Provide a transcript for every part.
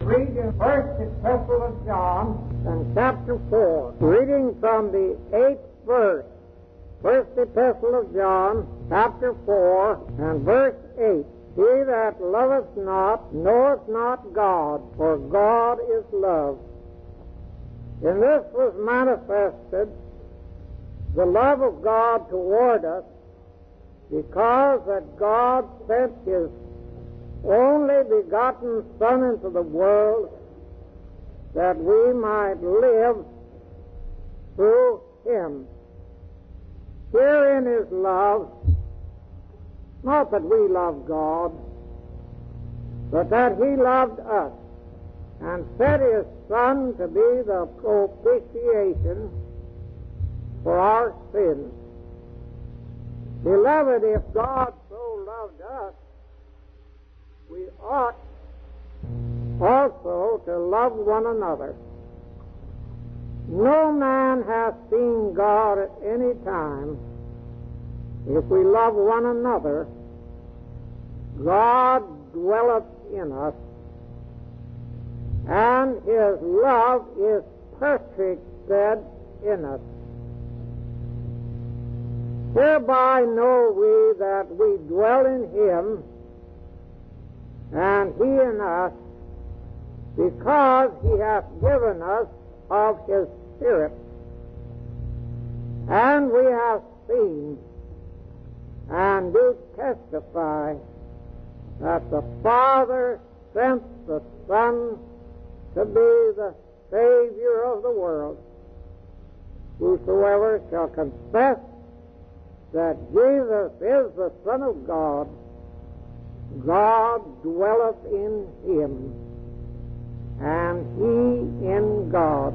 Read in First Epistle of John and chapter 4, reading from the 8th verse. First Epistle of John, chapter 4, and verse 8. He that loveth not knoweth not God, for God is love. In this was manifested the love of God toward us, because that God sent His only begotten Son into the world, that we might live through Him. Herein is love, not that we love God, but that He loved us, and sent His Son to be the propitiation for our sins. Beloved, if God so loved us, we ought also to love one another. No man hath seen God at any time. If we love one another, God dwelleth in us, and His love is perfected in us. Hereby know we that we dwell in Him, and He in us, because He hath given us of His Spirit. And we have seen and do testify that the Father sent the Son to be the Savior of the world. Whosoever shall confess that Jesus is the Son of God, God dwelleth in him, and he in God.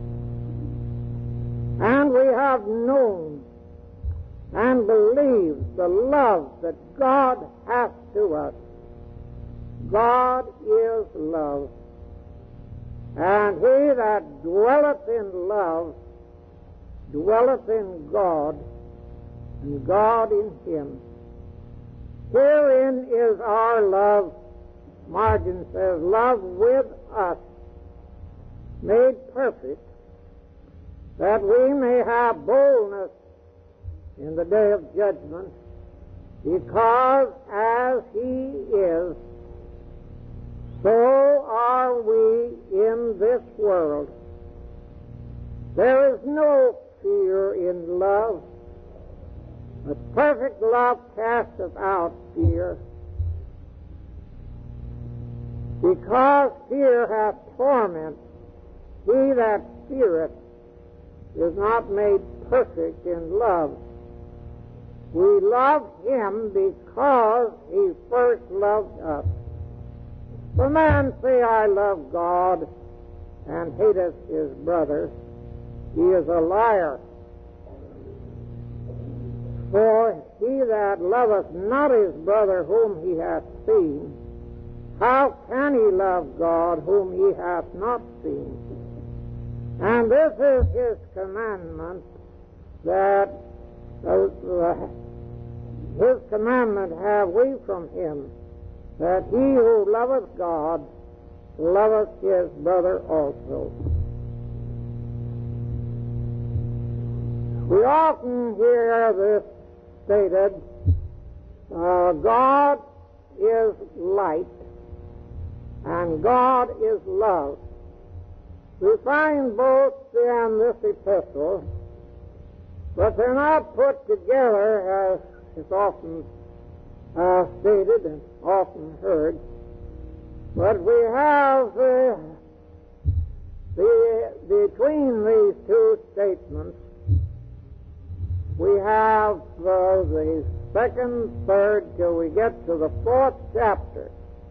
And we have known and believed the love that God hath to us. God is love, and he that dwelleth in love dwelleth in God, and God in him. Herein is our love, margin says, love with us, made perfect, that we may have boldness in the day of judgment, because as he is, so are we in this world. There is no fear in love, but perfect love casteth out fear, because fear hath torment. He that feareth is not made perfect in love. We love him because he first loved us. If a man say, I love God, and hateth his brother, he is a liar. For he that loveth not his brother whom he hath seen, how can he love God whom he hath not seen? And this is his commandment, that his commandment have we from him, that he who loveth God loveth his brother also. We often hear this stated, God is light and God is love. We find both in this epistle, but they're not put together as is often stated and often heard. But we have between these two statements, we have the second, third, till we get to the fourth chapter.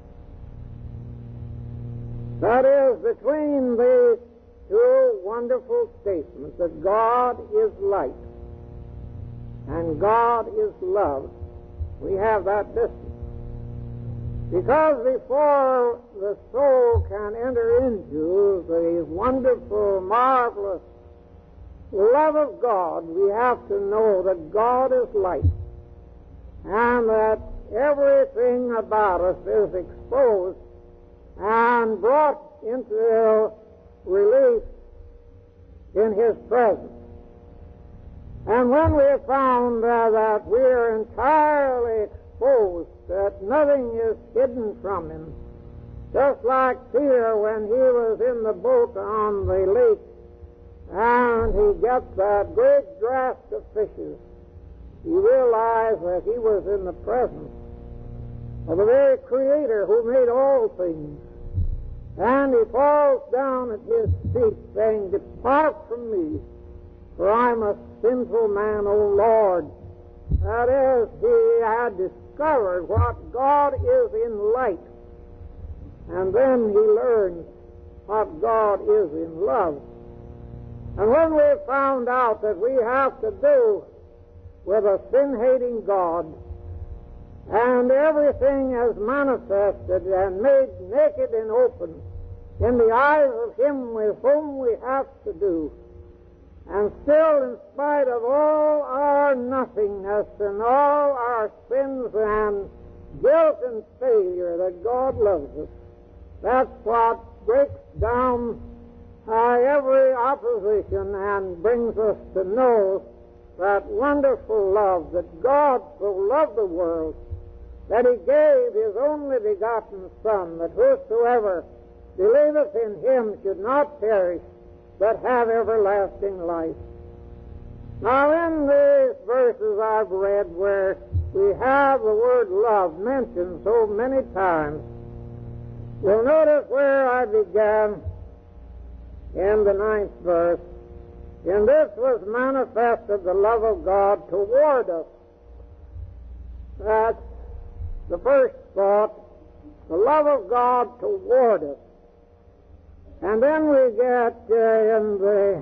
That is, between these two wonderful statements that God is light and God is love, we have that distance. Because before the soul can enter into the wonderful, marvelous love of God, we have to know that God is light, and that everything about us is exposed and brought into relief in His presence. And when we found that we are entirely exposed, that nothing is hidden from Him, just like Peter when he was in the boat on the lake, and he gets that great draft of fishes, he realized that he was in the presence of the very Creator who made all things. And he falls down at His feet saying, "Depart from me, for I'm a sinful man, O Lord." That is, he had discovered what God is in light. And then he learns what God is in love. And when we found out that we have to do with a sin-hating God, and everything is manifested and made naked and open in the eyes of Him with whom we have to do, and still, in spite of all our nothingness and all our sins and guilt and failure, that God loves us. That's what breaks down every opposition and brings us to know that wonderful love, that God so loved the world that He gave His only begotten Son, that whosoever believeth in Him should not perish, but have everlasting life. Now, in these verses I've read where we have the word love mentioned so many times, you'll notice where I began in the 9th verse. In this was manifested the love of God toward us. That's the first thought, the love of God toward us. And then we get in the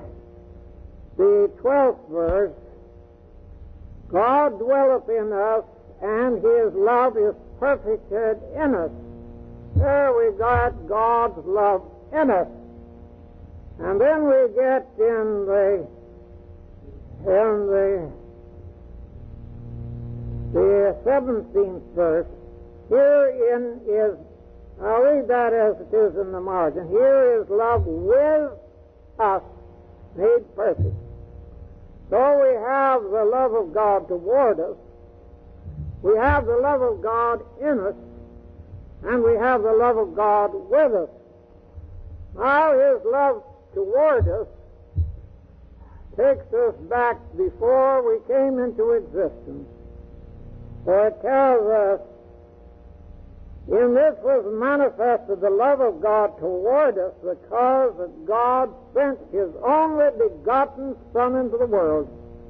12th verse, God dwelleth in us, and His love is perfected in us. There we got God's love in us. And then we get in the 17th verse, herein is, I'll read that as it is in the margin, here is love with us made perfect. So we have the love of God toward us, we have the love of God in us, and we have the love of God with us. Now His love toward us takes us back before we came into existence. For it tells us, in this was manifested the love of God toward us, because that God sent His only begotten Son into the world.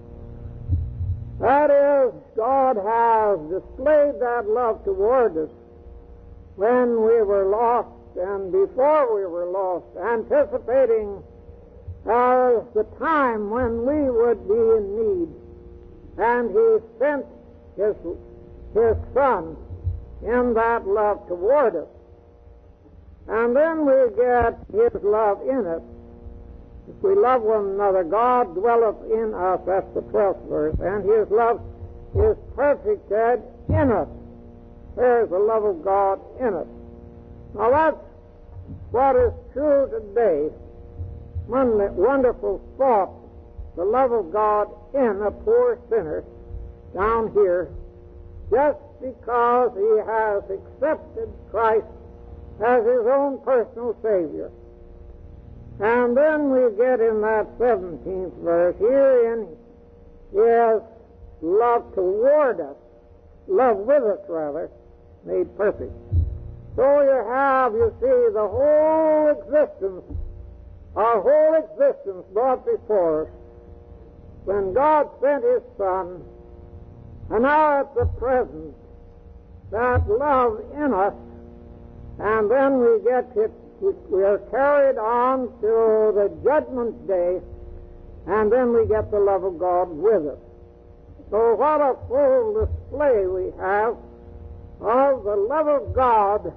That is, God has displayed that love toward us when we were lost and before we were lost, anticipating the time when we would be in need. And He sent His Son in that love toward us. And then we get His love in us. If we love one another, God dwelleth in us, that's the 12th verse, and His love is perfected in us. There's the love of God in us. Now that's what is true today. One wonderful thought, the love of God in a poor sinner down here, just because he has accepted Christ as his own personal Savior. And then we get in that 17th verse, herein is love toward us, love with us rather, made perfect. So you have, you see, the whole existence, our whole existence brought before us when God sent His Son, and now at the present, that love in us, and then we get it, we are carried on to the judgment day, and then we get the love of God with us. So what a full display we have of the love of God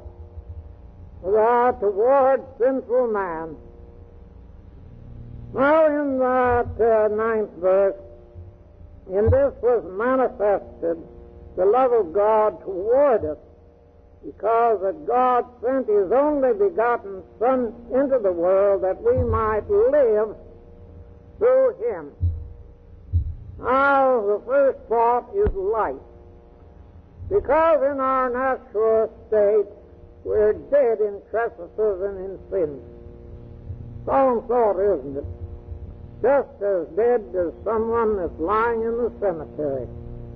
toward sinful man. Now in that 9th verse, in this was manifested the love of God toward us. because that God sent His only begotten Son into the world that we might live through Him. Now, the first thought is life. Because in our natural state, we're dead in trespasses and in sins. Solemn thought, isn't it? Just as dead as someone that's lying in the cemetery.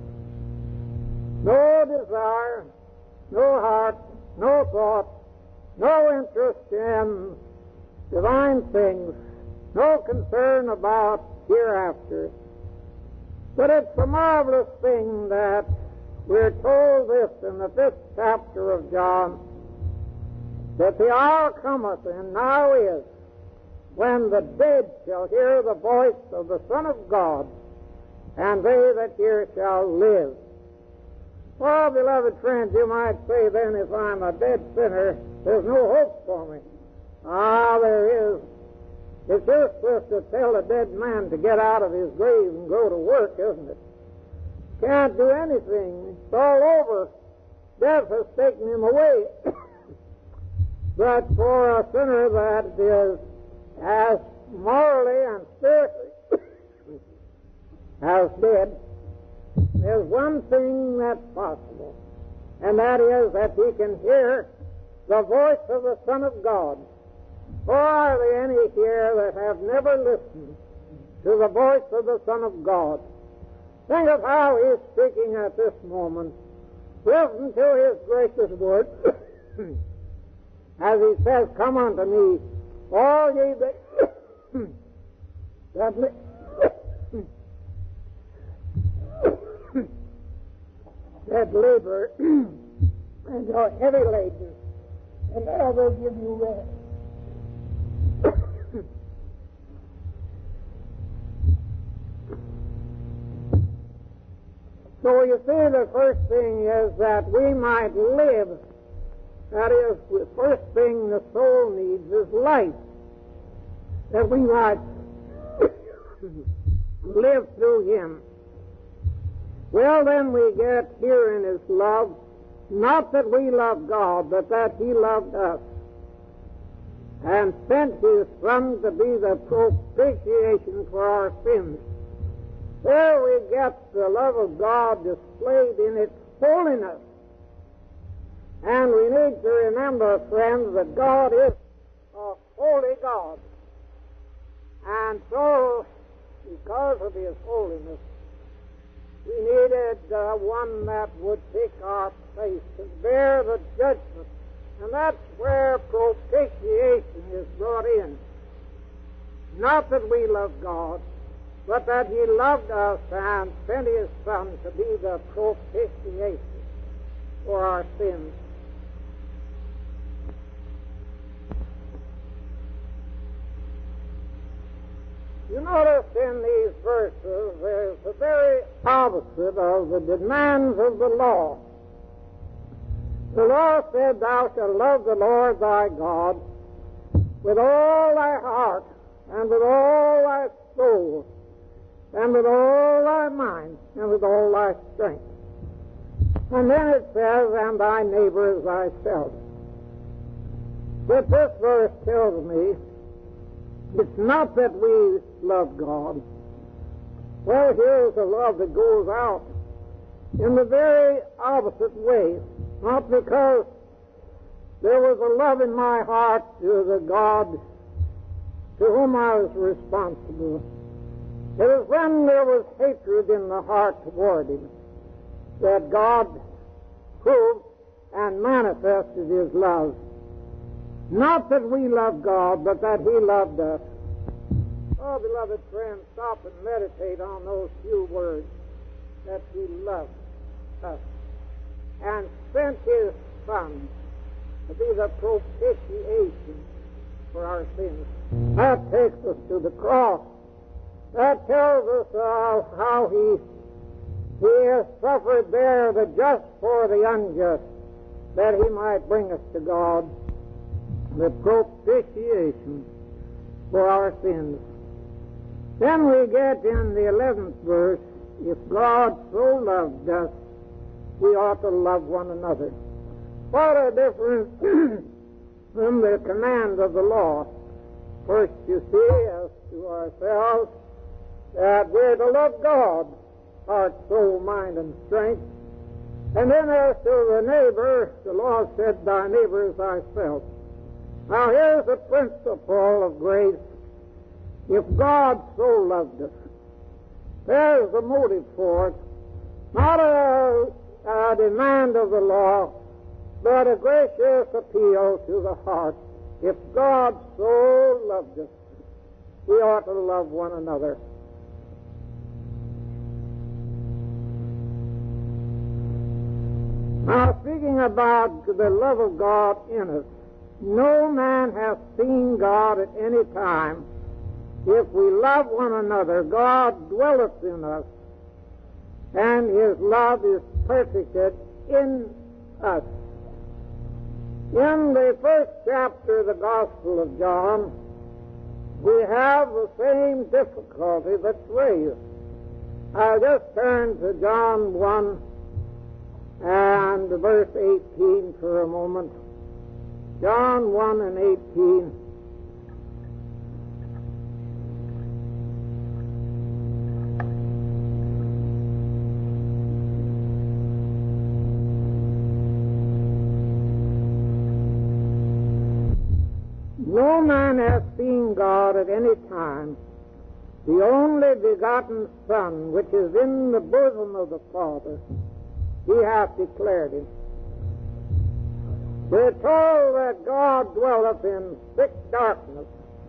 No desire, no heart, no thought, no interest in divine things, no concern about hereafter. But it's a marvelous thing that we're told this in the 5th chapter of John, that the hour cometh, and now is, when the dead shall hear the voice of the Son of God, and they that hear shall live. Well, beloved friends, you might say then, if I'm a dead sinner, there's no hope for me. There is. It's useless to tell a dead man to get out of his grave and go to work, isn't it? Can't do anything. It's all over. Death has taken him away. But for a sinner that is as morally and spiritually as dead, there's one thing that's possible, and that is that he can hear the voice of the Son of God. Or are there any here that have never listened to the voice of the Son of God? Think of how He's speaking at this moment. Listen to His gracious word as He says, "Come unto me, all ye that labor and are heavy laden, and I will give you rest." So you see, the first thing is that we might live. That is, the first thing the soul needs is life. That we might live through Him. Well, then we get here in His love, not that we love God, but that He loved us, and sent His Son to be the propitiation for our sins. There we get the love of God displayed in its holiness. And we need to remember, friends, that God is a holy God. And so, because of His holiness, we needed one that would take our place and bear the judgment. And that's where propitiation is brought in. Not that we love God, but that He loved us and sent His Son to be the propitiation for our sins. You notice in these verses there's the very opposite of the demands of the law. The law said, "Thou shalt love the Lord thy God with all thy heart, and with all thy soul, and with all thy mind, and with all thy strength." And then it says, "and thy neighbor as thyself." But this verse tells me it's not that we love God. Well, here's a love that goes out in the very opposite way. Not because there was a love in my heart to the God to whom I was responsible. It was when there was hatred in the heart toward Him that God proved and manifested His love. Not that we love God, but that He loved us. Oh, beloved friends, stop and meditate on those few words, that He loved us and sent His Son to be the propitiation for our sins. That takes us to the cross. That tells us how He has suffered there, the just for the unjust, that He might bring us to God, the propitiation for our sins. Then we get in the 11th verse, "If God so loved us, we ought to love one another." what a difference from the command of the law. First, you see, as to ourselves, that we're to love God, heart, soul, mind, and strength. And then as to the neighbor, the law said, thy neighbor is thyself. Now here's the principle of grace. If God so loved us, there's the motive for it. Not a demand of the law, but a gracious appeal to the heart. If God so loved us, we ought to love one another. Now, speaking about the love of God in us, no man hath seen God at any time. If we love one another, God dwelleth in us, and His love is perfected in us. In the first chapter of the Gospel of John, we have the same difficulty that's raised. I'll just turn to John 1 and verse 18 for a moment. John 1 and 18. No man hath seen God at any time. The only begotten Son, which is in the bosom of the Father, He hath declared Him. We're told that God dwelleth in thick darkness,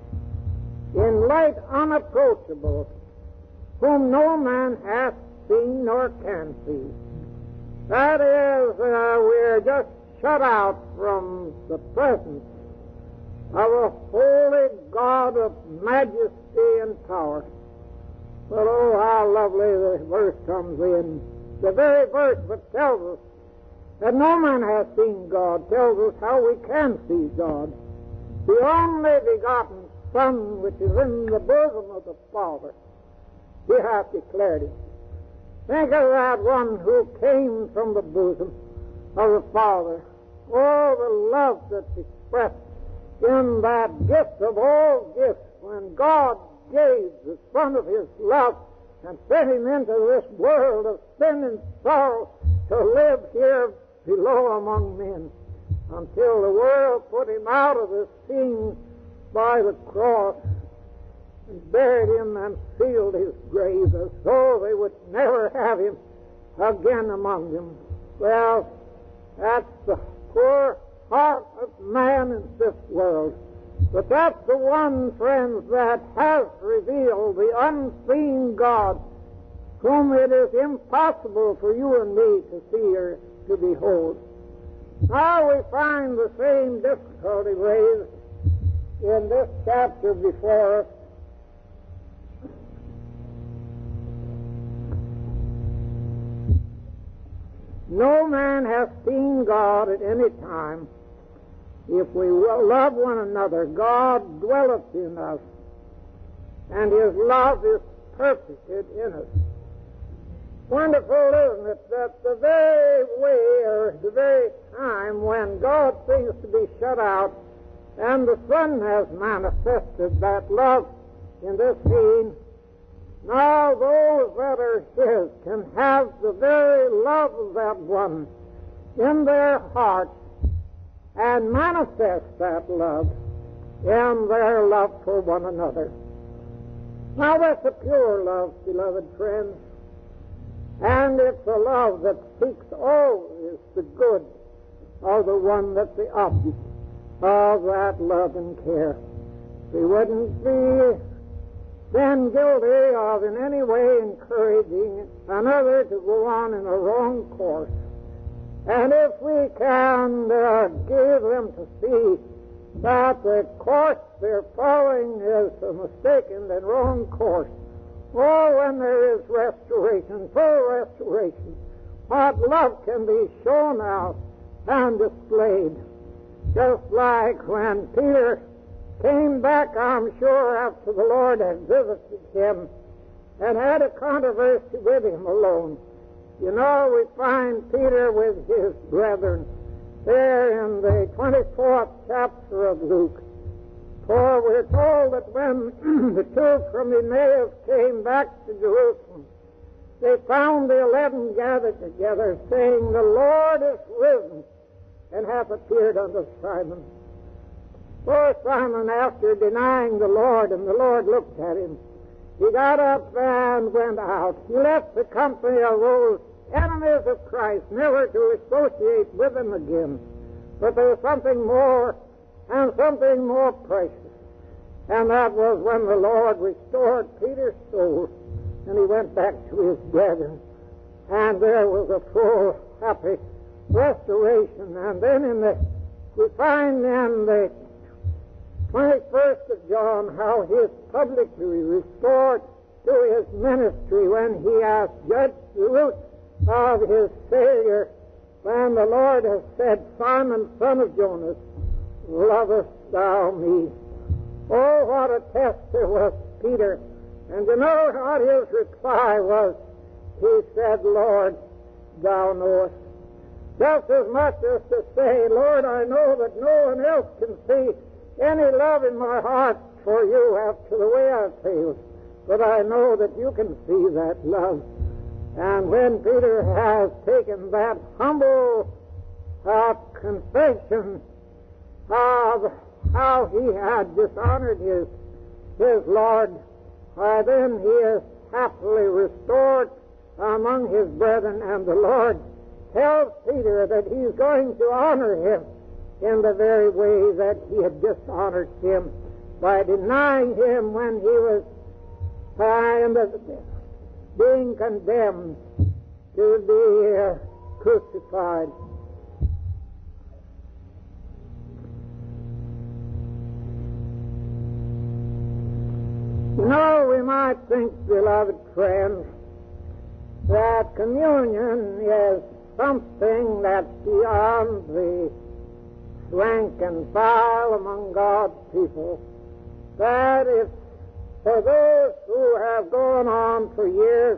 in light unapproachable, whom no man hath seen nor can see. That is, we're just shut out from the presence of a holy God of majesty and power. But oh, how lovely the verse comes in. The very verse that tells us that no man hath seen God tells us how we can see God. The only begotten Son, which is in the bosom of the Father, He hath declared Him. Think of that one who came from the bosom of the Father. Oh, the love that's expressed in that gift of all gifts, when God gave the Son of His love and sent Him into this world of sin and sorrow to live here below among men, until the world put Him out of the scene by the cross and buried Him and sealed His grave, as though they would never have Him again among them. Well, that's the poor heart of man in this world. But that's the one, friends, that has revealed the unseen God, whom it is impossible for you and me to see or to behold. Now we find the same difficulty raised in this chapter before us. No man hath seen God at any time. If we will love one another, God dwelleth in us, and His love is perfected in us. Wonderful, isn't it, that the very way or the very time when God seems to be shut out and the Son has manifested that love in this scene, now those that are His can have the very love of that one in their hearts and manifest that love in their love for one another. Now that's a pure love, beloved friends, and it's a love that seeks always the good of the one that's the object of that love and care. We wouldn't be then guilty of in any way encouraging another to go on in a wrong course. And if we can give them to see that the course they're following is a mistaken and wrong course, or when there is restoration, full restoration, what love can be shown out and displayed. Just like when Peter came back, I'm sure, after the Lord had visited him and had a controversy with him alone. You know, we find Peter with his brethren, there in the 24th chapter of Luke. For we're told that when the two from Emmaus came back to Jerusalem, they found the 11 gathered together, saying, "The Lord is risen, and hath appeared unto Simon." Poor Simon, after denying the Lord, and the Lord looked at him, he got up and went out. He left the company of those enemies of Christ, never to associate with them again. But there was something more, and something more precious. And that was when the Lord restored Peter's soul, and he went back to his brethren. And there was a full, happy restoration. And then we find in the 21st of John how he is publicly restored to his ministry when he has judged the root of his failure, when the Lord has said, "Simon, son of Jonas, lovest thou me?" Oh, what a test there was, Peter. And you know what his reply was? He said, "Lord, thou knowest." Just as much as to say, "Lord, I know that no one else can see any love in my heart for you after the way I've failed. But I know that you can see that love." And when Peter has taken that humble confession of how he had dishonored his Lord, then he is happily restored among his brethren, and the Lord tells Peter that he's going to honor him in the very way that he had dishonored him by denying him when he was being condemned to be crucified. You know, we might think, beloved friends, that communion is something that's beyond the rank and file among God's people. That is for those who have gone on for years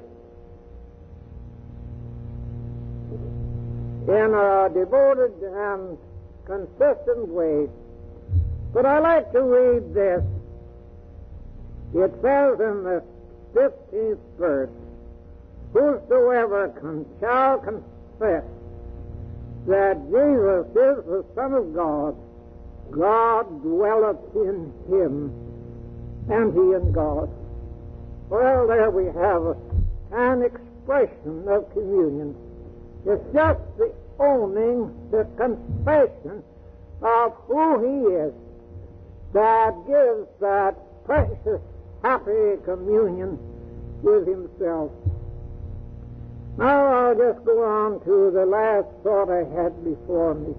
in a devoted and consistent way. But I like to read this. It says in the 15th verse, "Whosoever shall confess that Jesus is the Son of God, God dwelleth in him, and he in God." Well, there we have an expression of communion. It's just the owning, the confession of who he is that gives that precious, happy communion with himself. Now I'll just go on to the last thought I had before me.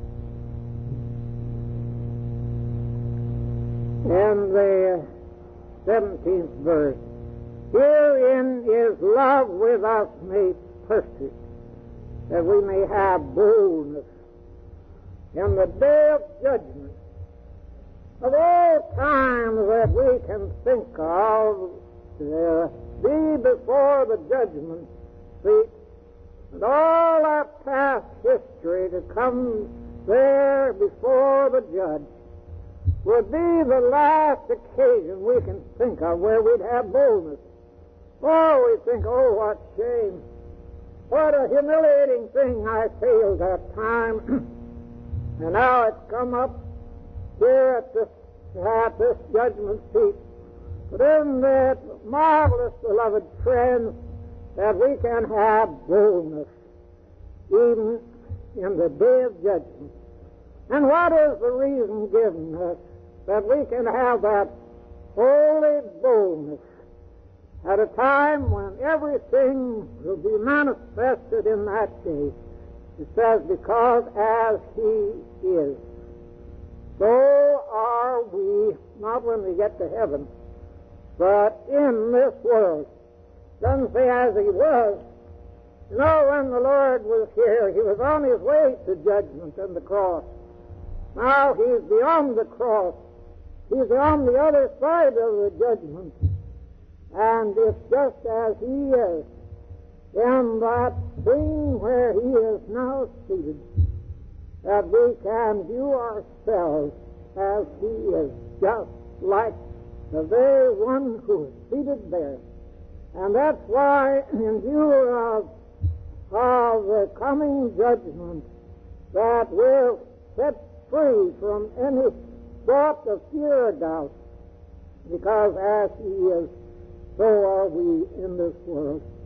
In the 17th verse, "Herein is love with us made perfect, that we may have boldness in the day of judgment." Of all times that we can think of, be before the judgment seat, and all our past history to come there before the judge, would be the last occasion we can think of where we'd have boldness. Oh, we think, "Oh, what shame. What a humiliating thing I failed that time." And now it's come up here at this judgment seat. But isn't it marvelous, beloved friends, that we can have boldness even in the day of judgment? And what is the reason given us that we can have that holy boldness at a time when everything will be manifested in that day? It says, "Because as he is, so are we," not when we get to heaven, but in this world. Doesn't say as he was. You know, when the Lord was here, he was on his way to judgment and the cross. Now he's beyond the cross. He's on the other side of the judgment. And it's just as he is in that thing where he is now seated. that we can view ourselves as He is, just like the very one who is seated there. And that's why, in view of the coming judgment, that we're set free from any thought of fear or doubt, because as He is, so are we in this world.